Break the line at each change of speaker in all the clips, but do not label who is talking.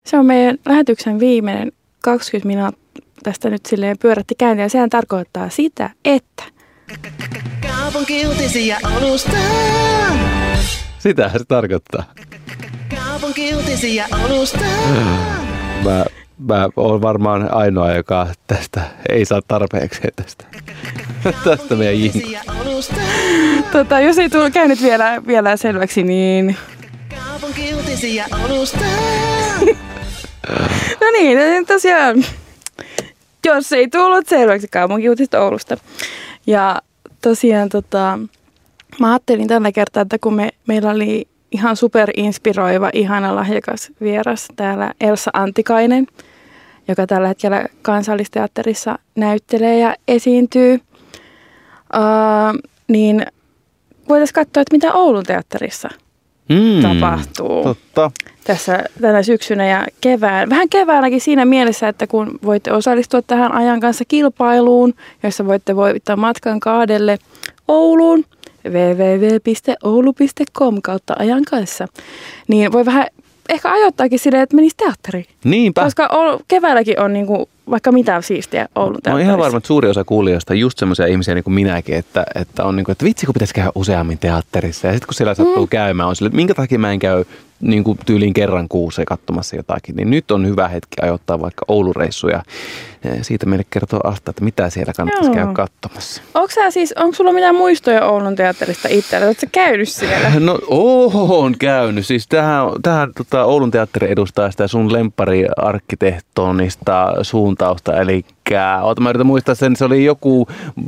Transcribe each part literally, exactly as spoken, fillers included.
se on meidän lähetyksen viimeinen kaksikymmentä minuuttia tästä nyt silleen pyörätti käyntiin. Ja sehän tarkoittaa sitä, että...
Kaupunkiuutisia Oulusta.
Sitähän se tarkoittaa.
Kaupunkiuutisia Oulusta.
Mä, mä oon varmaan ainoa, joka tästä ei saa tarpeeksi tästä. tästä meidän jinkusta.
Tota, jos ei tullut käynyt vielä, vielä selväksi, niin...
Kaupunkiuutisia Oulusta.
No niin, tosiaan, jos ei tullut selväksi kaupunkiuutista Oulusta. Ja tosiaan tota, mä ajattelin tällä kertaa, että kun me, meillä oli ihan superinspiroiva, ihana lahjakas vieras täällä Elsa Antikainen, joka tällä hetkellä Kansallisteatterissa näyttelee ja esiintyy, uh, niin voitaisiin katsoa, että mitä Oulun teatterissa mm, tapahtuu
totta.
tässä tänä syksynä ja kevään. Vähän keväälläkin siinä mielessä, että kun voitte osallistua tähän ajan kanssa kilpailuun, jossa voitte voittaa matkan kaadelle Ouluun, www piste oulu piste com kautta ajan kanssa, niin voi vähän ehkä ajoittaakin silleen, että menisi teatteriin.
Niinpä.
Koska keväälläkin on niinku vaikka mitä siistiä Oulun teatterissa.
Mä oon ihan varma, että suuri osa kuulijoista on just semmoisia ihmisiä niin kuin minäkin, että, että on niin kuin, että vitsi kun pitäisi käydä useammin teatterissa. Ja sitten kun siellä sattuu mm. käymään, on sille, että minkä takia mä en käy niin kuin tyyliin kerran kuussa katsomassa jotakin. Niin nyt on hyvä hetki ajoittaa vaikka Oulureissuja. Siitä meille kertoo Asta, että mitä siellä kannattaisi käydä katsomassa.
Onko sä siis, onko sulla mitään muistoja Oulun teatterista itsellä? Oletko sä käynyt siellä?
No oon käynyt. Siis tähän, tähän tota, Oulun teatteri edustaa sitä sun lemppariarkkitehtonista suuntausta. Eli oota, mä yritän muistaa sen, se oli joku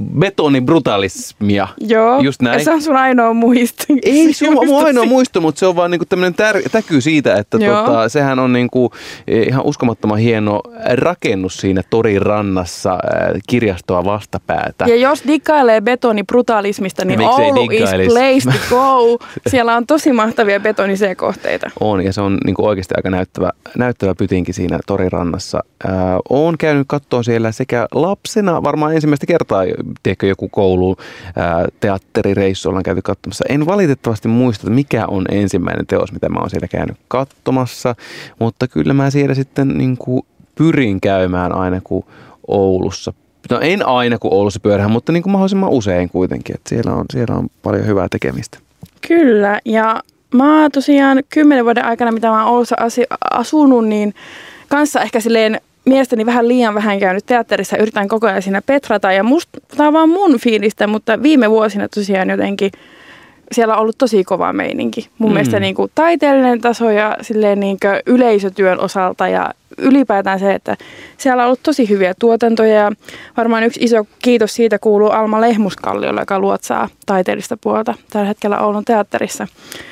betonibrutalismia.
Joo,
just näin.
Ja se on sun ainoa muisto.
Ei se on mun ainoa muisto, mutta se on vaan niinku tämmöinen tär- täky siitä, että tota, sehän on niinku ihan uskomattoman hieno rakennus siinä torin rannassa, kirjastoa vastapäätä.
Ja jos dikkailee betonibrutalismista, niin Oulu is place to go. Siellä on tosi mahtavia betonisekohteita.
On, ja se on niinku oikeasti aika näyttävä, näyttävä pytinki siinä torin rannassa. Ää, oon käynyt katsoa siellä sekä lapsena, varmaan ensimmäistä kertaa, tiedätkö, joku koulu ää, teatterireissu ollaan käyty katsomassa. En valitettavasti muista, että mikä on ensimmäinen teos, mitä mä oon siellä käynyt katsomassa, mutta kyllä mä siellä sitten niin kuin pyrin käymään aina kuin Oulussa. No en aina kuin Oulussa pyörähän, mutta niin kuin mahdollisimman usein kuitenkin, että siellä on, siellä on paljon hyvää tekemistä.
Kyllä, ja mä oon tosiaan kymmenen vuoden aikana, mitä mä oon Oulussa asunut, niin kanssa ehkä silleen mielestäni vähän liian vähän käynyt teatterissa, yritän koko ajan siinä petrata ja musta, tämä on vaan mun fiilistä, mutta viime vuosina tosiaan jotenkin siellä on ollut tosi kova meininki. Mun mm. mielestä niin kuin taiteellinen taso ja silleen niin kuin yleisötyön osalta ja ylipäätään se, että siellä on ollut tosi hyviä tuotantoja ja varmaan yksi iso kiitos siitä kuuluu Alma Lehmuskalliolle, joka luotsaa taiteellista puolta tällä hetkellä Oulun teatterissa.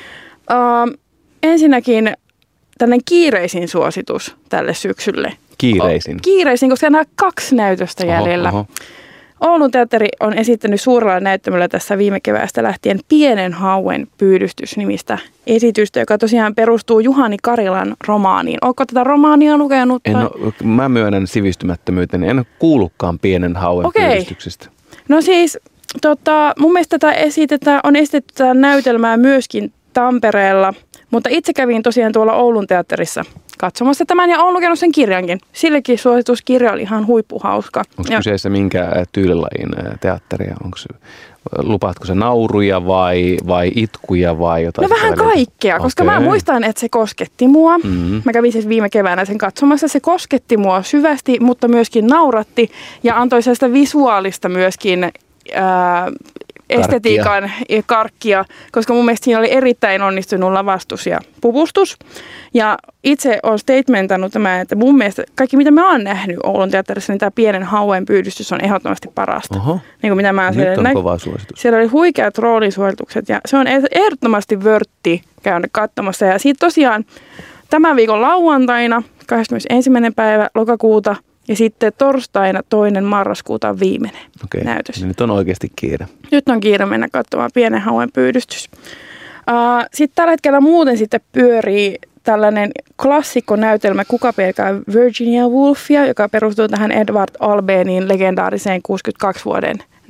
Uh, ensinnäkin tällainen kiireisin suositus tälle syksylle.
Kiireisin?
Kiireisin, koska nämä kaksi näytöstä jäljellä. Oho, oho. Oulun teatteri on esittänyt suurella näyttämöllä tässä viime keväästä lähtien Pienen hauen pyydystys-nimistä esitystä, joka tosiaan perustuu Juhani Karilan romaaniin. Oletko tätä romaania lukenut?
En ole, mä myönnän sivistymättömyyteni. En ole kuullutkaan Pienen hauen okay. pyydystyksestä.
No siis, tota, mun mielestä tätä esitetään, on esitetty tätä näytelmää myöskin Tampereella, mutta itse kävin tosiaan tuolla Oulun teatterissa katsomassa tämän ja olen lukenut sen kirjankin. Sillekin suosituskirja oli ihan huippuhauska.
Onko kyseessä minkä tyylilajin teatteria? Onko se, lupaatko se nauruja vai, vai itkuja vai jotain?
No vähän kaikkea, okay. Koska mä muistan, että se kosketti mua. Mm-hmm. Mä kävin siis viime keväänä sen katsomassa. Se kosketti mua syvästi, mutta myöskin nauratti ja antoi sellaista visuaalista myöskin ää, estetiikan ja karkkia, koska mun mielestä siinä oli erittäin onnistunut lavastus ja puvustus. Ja itse olen statementannut tämän, että mun mielestä kaikki mitä mä oon nähnyt Oulun teatterissa, niin tämä Pienen hauen pyydystys on ehdottomasti parasta.
Oho.
Niin kuin mitä mä
Nyt
siellä
on
nä-
kova suositus.
Siellä oli huikeat roolisuoritukset ja se on ehdottomasti vörtti käydä katsomassa. Ja siitä tosiaan tämän viikon lauantaina, kahdeskymmenesensimmäinen päivä lokakuuta, ja sitten torstaina toinen marraskuuta on viimeinen
Okei.
näytös.
Niin nyt on oikeasti kiire.
Nyt on kiire mennä katsomaan Pienen hauen pyydystys. Uh, sitten tällä hetkellä muuten sitten pyörii tällainen klassikkonäytelmä Kuka pelkää Virginia Woolfia, joka perustuu tähän Edward Albenin legendaariseen kuusikymmentäkaksi vuoden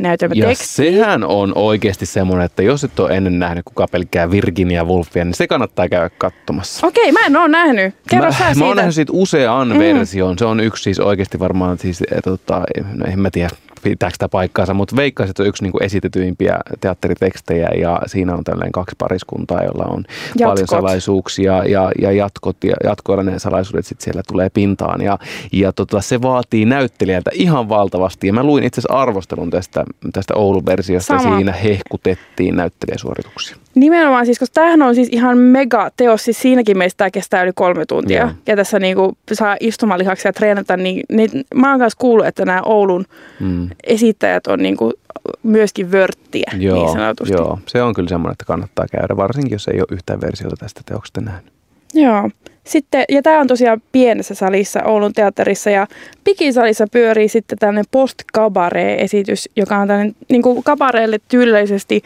näytelmä
Ja
teksti.
sehän on oikeasti semmoinen, että jos et ole ennen nähnyt kukaan pelkkää Virginia Woolfia, niin se kannattaa käydä katsomassa.
Okei, mä en ole nähnyt. Kerro
mä,
sä siitä.
Mä oon nähnyt siitä usean mm. version. Se on yksi siis oikeasti varmaan, siis, tota, no en mä tiedä, pitääkö sitä paikkaansa, mutta veikkaisin, että se on yksi niin kuin esitetyimpiä teatteritekstejä ja siinä on tällainen kaksi pariskuntaa, jolla on jatkot. Paljon salaisuuksia ja, ja jatkot ja jatkoilla ne salaisuudet sitten siellä tulee pintaan ja, ja tota, se vaatii näyttelijältä ihan valtavasti ja mä luin itse asiassa arvostelun tästä, tästä Oulun versiosta ja siinä hehkutettiin näyttelijäsuorituksia.
Nimenomaan siis, koska tämähän on siis ihan megateos, siis siinäkin meistä tämä kestää yli kolme tuntia. Yeah. Ja tässä niinku saa istumalihaksia ja treenata, niin, niin mä oon kanssa kuullut, että nämä Oulun mm. esittäjät on niinku myöskin vörttiä
joo,
niin sanotusti.
Joo, se on kyllä semmoinen, että kannattaa käydä, varsinkin jos ei ole yhtään versiota tästä teoksesta nähnyt.
Joo. Sitten, ja tämä on tosiaan pienessä salissa Oulun teatterissa ja Pikisalissa pyörii sitten tällainen post-kabaree-esitys, joka on tällainen niin kuin kabareelle tyylisesti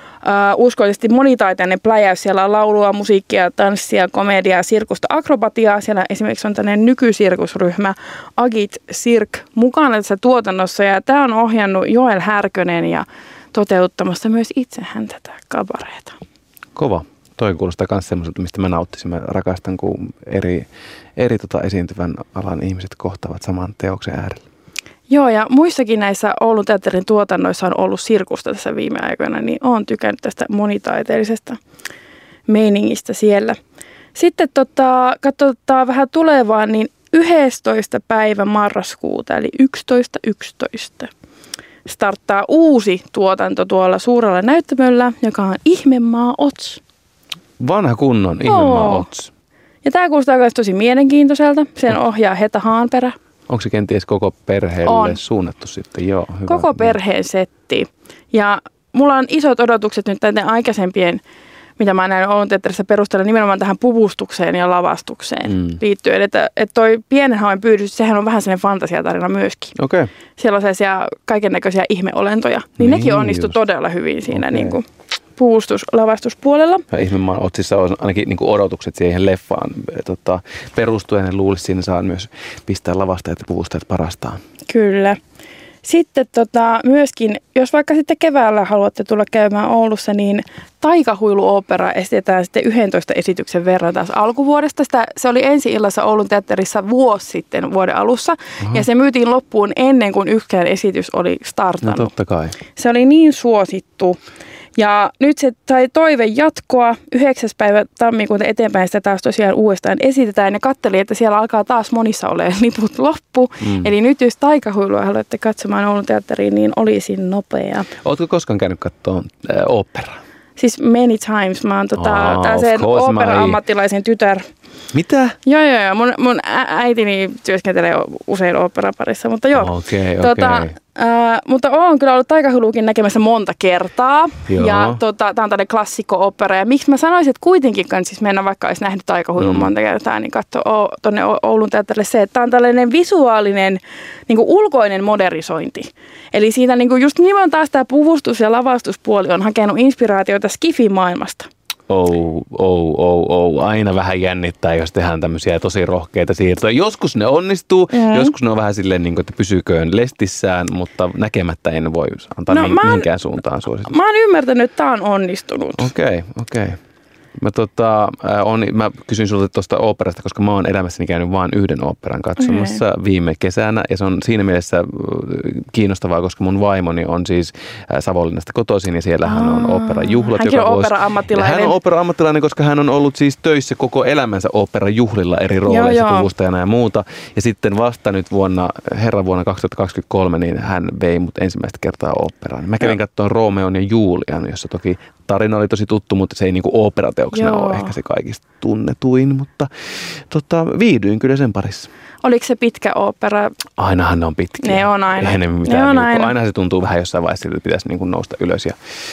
Uh, uskollisesti monitaiteinen pläjäys. Siellä on laulua, musiikkia, tanssia, komediaa, sirkusta, akrobatiaa. Siellä esimerkiksi on tällainen nykysirkusryhmä Agit Cirque mukana tässä tuotannossa. Ja tämä on ohjannut Joel Härkönen ja toteuttamassa myös itse hän tätä kabareeta.
Kova. Toi kuulostaa myös semmoiselta, mistä mä nauttisin. Mä rakastan, kun eri, eri tota esiintyvän alan ihmiset kohtaavat saman teoksen äärellä.
Joo, ja muissakin näissä Oulun teatterin tuotannoissa on ollut sirkusta tässä viime aikoina, niin olen tykännyt tästä monitaiteellisesta meiningistä siellä. Sitten tota, katsotaan vähän tulevaa, niin yhdestoista päivä marraskuuta, eli yksitoista yksitoista starttaa uusi tuotanto tuolla suurella näyttämöllä, joka on Ihmemaa Ots.
Vanha kunnon Ihmemaa Ots.
Ja tämä kuulostaa myös tosi mielenkiintoiselta. Sen ohjaa Heta Haanperä.
Onko se kenties koko perheelle on suunnattu sitten? Joo, hyvä.
Koko perheen setti. Ja mulla on isot odotukset nyt näiden aikaisempien, mitä mä näin Oulun teatterissa perustella nimenomaan tähän puvustukseen ja lavastukseen mm. liittyen. Että, että toi Pienen hauen pyydys, sehän on vähän sellainen fantasiatarina myöskin.
Okay.
Siellä on sellaisia kaikennäköisiä ihmeolentoja. Niin, niin nekin onnistu todella hyvin siinä okay. niin kuin puvustus-lavastuspuolella.
Ihmemaan Otsissa on ainakin niin kuin odotukset siihen leffaan tota, perustuen. En luulisi, siinä saa myös pistää lavastajat ja puvustajat parastaan.
Kyllä. Sitten tota, myöskin, jos vaikka sitten keväällä haluatte tulla käymään Oulussa, niin Taikahuilu-opera esitetään sitten yhdentoista esityksen verran taas alkuvuodesta. Sitä, se oli ensi illassa Oulun teatterissa vuosi sitten vuoden alussa. Aha. Ja se myytiin loppuun ennen kuin yksikään esitys oli startannut.
No totta kai.
Se oli niin suosittu. Ja nyt se sai toive jatkoa. yhdeksäs päivä tammikuuta eteenpäin sitä taas tosiaan uudestaan esitetään. Ja katselin, että siellä alkaa taas monissa olemaan liput loppu. Mm. Eli nyt jos Taikahuilua haluatte katsomaan Oulun teatteriin, niin olisi nopea.
Oletko koskaan käynyt katsomaan äh, oopperaa?
Siis many times. Mä oon tota, oh, sen ooppera-ammattilaisen tytär.
Mitä?
Joo, joo, joo. Mun, mun äitini työskentelee usein ooperan parissa, mutta joo.
Okei,
okay, tota,
okei.
Äh, mutta oon kyllä ollut Taikahuiluukin näkemässä monta kertaa. Joo. Ja tota, tää on tällainen klassikko-opera. Ja miksi mä sanoisin, että kuitenkin siis mennä vaikka olisi nähnyt Taikahuilun mm. monta kertaa, niin katso o, tonne Oulun teatterille se, että tää on tällainen visuaalinen, niin kuin ulkoinen modernisointi. Eli siitä niin kuin just nimenomaan taas tämä puvustus- ja lavastuspuoli on hakenut inspiraatioita Skifi-maailmasta.
Oh, oh, oh, oh. Aina vähän jännittää, jos tehdään tämmöisiä tosi rohkeita siirtoja. Joskus ne onnistuu, mm. joskus ne on vähän silleen, niin kuin, että pysyköön lestissään, mutta näkemättä en voi antaa no, mihinkään suuntaan suosituksia.
Mä oon ymmärtänyt, että tää on onnistunut.
Okei, okay, okei. Okay. Mä, tota, on, mä kysyn sulta tuosta oopperasta, koska mä oon elämässäni käynyt vain yhden oopperan katsomassa okay. viime kesänä. Ja se on siinä mielessä kiinnostavaa, koska mun vaimoni on siis Savonlinnasta kotoisin ja siellähän on oopperan juhlat.
Hänkin on ooppera-ammattilainen.
Hän on ooppera-ammattilainen, koska hän on ollut siis töissä koko elämänsä ooperan juhlilla eri rooleissa, puvustajana ja muuta. Ja sitten vasta nyt vuonna, herran vuonna kaksituhattakaksikymmentäkolme, niin hän vei mut ensimmäistä kertaa oopperaan. Mä kävin katsomaan Romeon ja Julian, jossa toki tarina oli tosi tuttu, mutta se ei niinku oopperateoksena Joo. ole ehkä se kaikista tunnetuin, mutta tota, viihdyin kyllä sen parissa.
Oliko se pitkä ooppera?
Ainahan ne on pitkiä.
Ne on aina.
Eihän ne mitään,
ne on
niinku,
aina.
aina se tuntuu vähän jossain vaiheessa, että pitäisi niinku nousta ylös ja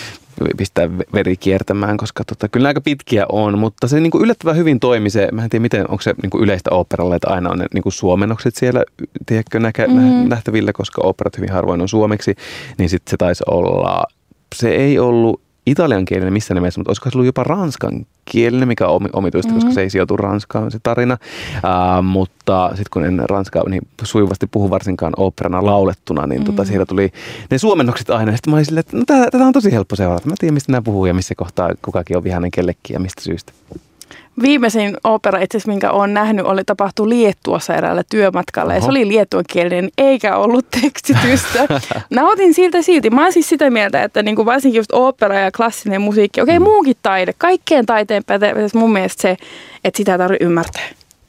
pistää veri kiertämään, koska tota, kyllä aika pitkiä on, mutta se niinku yllättävän hyvin toimi se, mä en tiedä miten, onko se niinku yleistä oopperalle, että aina on ne niinku suomennokset siellä tiedätkö, näkä, mm. nähtävillä, koska oopperat hyvin harvoin on suomeksi, niin sitten se taisi olla, se ei ollut italiankielinen missä nimessä, mutta olisiko se ollut jopa ranskankielinen, mikä on omituista, mm-hmm. koska se ei sijoitu Ranskaan se tarina. Uh, mutta sitten kun en ranskaa niin sujuvasti puhu varsinkaan oopperana laulettuna, niin mm-hmm. tota, siellä tuli ne suomennokset aina. Sitten mä olin silleen, että no, tätä on tosi helppo seurata. Mä tiedän, mistä nämä puhuu ja missä kohtaa kukakin on vihainen kellekin ja mistä syystä.
Viimeisin opera itse asiassa, minkä olen nähnyt, oli tapahtu Liettuassa eräällä työmatkalla. Oho. Ja se oli liettuankielinen, eikä ollut tekstitystä. Nautin siltä silti. Mä oon siis sitä mieltä, että niin kuin varsinkin just opera ja klassinen musiikki, okei okay, muukin taide, kaikkeen taiteen pätevyys mun mielestä se, että sitä ei tarvitse ymmärtää.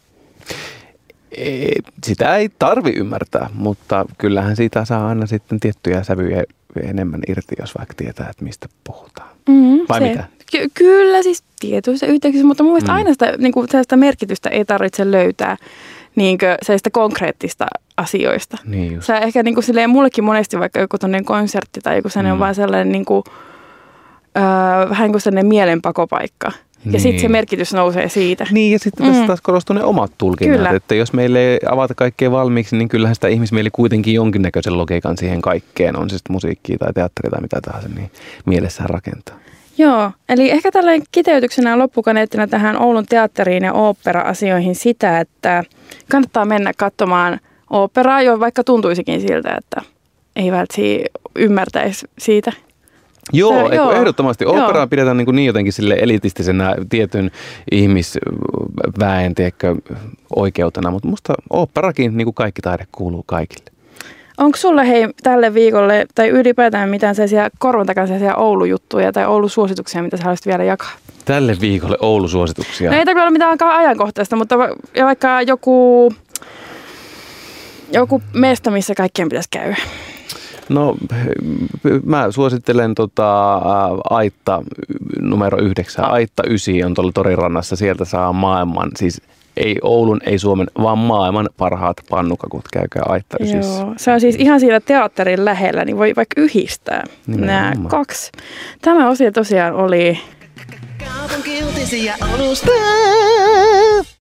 Ei, sitä ei tarvi ymmärtää, mutta kyllähän siitä saa aina sitten tiettyjä sävyjä enemmän irti, jos vaikka tietää, että mistä puhutaan.
Mm,
Vai
se.
mitä?
Ky- kyllä, siis tietyissä yhteyksissä, mutta mun mielestä mm. aina sitä, niin kuin, sellaista merkitystä ei tarvitse löytää niin kuin, sellaista konkreettista asioista.
Niin just.
Se ehkä niin kuin, silleen, mullekin monesti vaikka joku tonnen konsertti tai joku sellainen mm. vaan sellainen niin kuin, öö, vähän kuin sellainen mielenpakopaikka. Ja niin. Sitten se merkitys nousee siitä.
Niin, ja sitten tässä mm. taas korostuu ne omat tulkinnat. Kyllä. Että jos meille ei avata kaikkea valmiiksi, niin kyllähän sitä ihmismieli kuitenkin jonkinnäköisen logiikan siihen kaikkeen, on se sitten musiikkia tai teatteria tai mitä tahansa, niin mielessään rakentaa.
Joo, eli ehkä tällainen kiteytyksenä loppukaneettina tähän Oulun teatteriin ja ooppera-asioihin sitä, että kannattaa mennä katsomaan oopperaa, jo vaikka tuntuisikin siltä, että ei välttämättä ymmärtäisi siitä.
Joo,
Se, joo.
ehdottomasti. Oopperaa pidetään niin, niin jotenkin sille elitistisenä tietyn ihmisväen tiedätkö, oikeutena, mutta musta oopperakin, niin kuin kaikki taide, kuuluu kaikille.
Onko sulle hei tälle viikolle tai ylipäätään mitään sellaisia korvan takana sellaisia Oulu-juttuja tai Oulu-suosituksia, mitä sä haluaisit vielä jakaa?
Tälle viikolle Oulu-suosituksia?
No ei tarvitse olla mitään ajankohtaista, mutta vaikka joku, joku mesta, missä kaikkien pitäisi käydä.
No mä suosittelen tota, Aitta numero yhdeksän. Aitta ysi on tuolla Torirannassa. Sieltä saa maailman, siis ei Oulun, ei Suomen, vaan maailman parhaat pannukakut. Käykää Aitta ysissä. Joo,
se on siis ihan siellä teatterin lähellä, niin voi vaikka yhdistää nämä kaksi. Tämä osio tosiaan oli...
Kaupunki uutisia Oulusta.